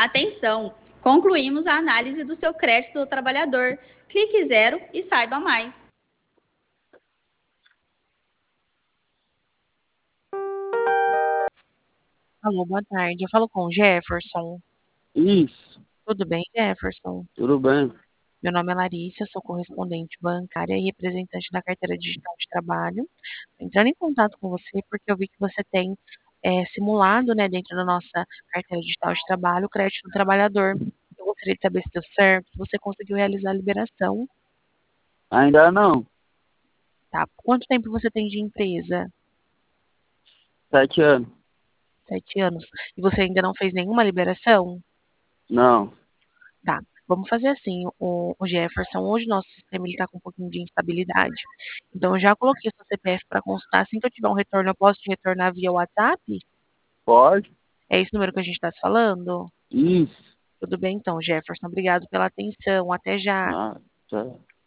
Atenção! Concluímos a análise do seu crédito do trabalhador. Clique 0 e saiba mais. Alô, boa tarde. Eu falo com o Jefferson. Isso, Tudo bem, Jefferson? tudo bem. Meu nome é Larissa, sou correspondente bancária e representante da carteira digital de trabalho. Entrando em contato com você porque eu vi que você tem simulado, né, dentro da nossa carteira digital de trabalho, o crédito do trabalhador. Eu gostaria de saber se deu certo, se você conseguiu realizar a liberação, Ainda não. tá? Quanto tempo você tem de empresa? 7 anos. 7 anos. E você ainda não fez nenhuma liberação? Não. Tá, vamos fazer assim, o Jefferson, hoje nosso sistema está com um pouquinho de instabilidade. Então, eu já coloquei o seu CPF para consultar. Assim que eu tiver um retorno, eu posso te retornar via WhatsApp? Pode? É esse número que a gente está se falando? Isso. Tudo bem, então, Jefferson. Obrigado pela atenção. Até já. Ah, tá.